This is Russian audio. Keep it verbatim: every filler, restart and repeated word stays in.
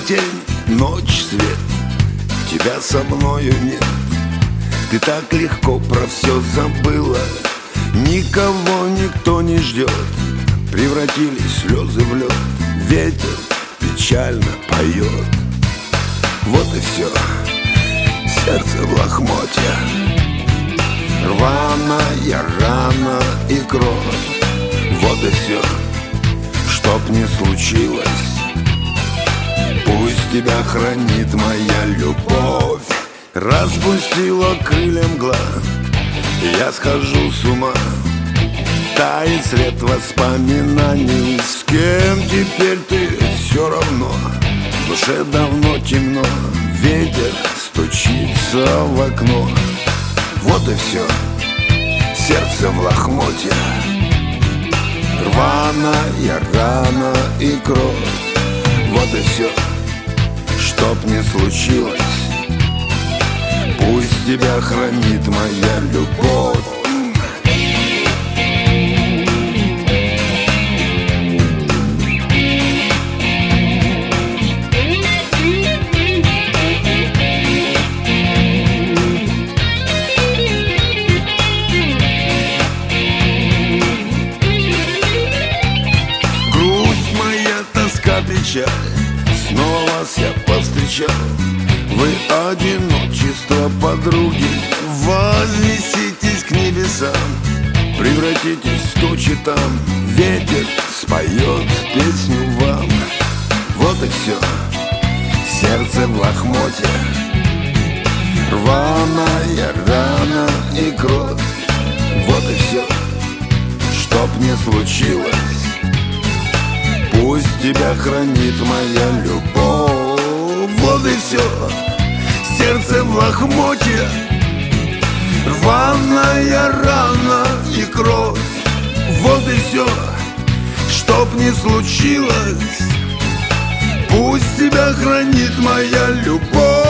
тень, ночь, свет, тебя со мною нет. Ты так легко про все забыла, никого никто не ждет. Превратились слезы в лед, ветер печально поет. Вот и все, сердце в лохмотья, рваная рана и кровь. Вот и все, чтоб не случилось, пусть тебя хранит моя любовь. Распустила крылья мгла, я схожу с ума, тает след воспоминаний. С кем теперь ты, все равно, в душе давно темно, ветер стучится в окно. Вот и все, сердце в лохмотья, рваная рана и кровь. Вот и все, чтоб не случилось, пусть тебя хранит моя любовь. Печаль, снова вас я повстречал. Вы одиночество, подруги, вознеситесь к небесам, превратитесь в тучи там, ветер споет песню вам. Вот и все, сердце в лохмотья, рваная рана и кровь. Вот и все, чтоб не случилось, пусть тебя хранит моя любовь. Вот и все, сердце в лохмотья, рваная рана и кровь. Вот и все, чтоб не случилось, пусть тебя хранит моя любовь.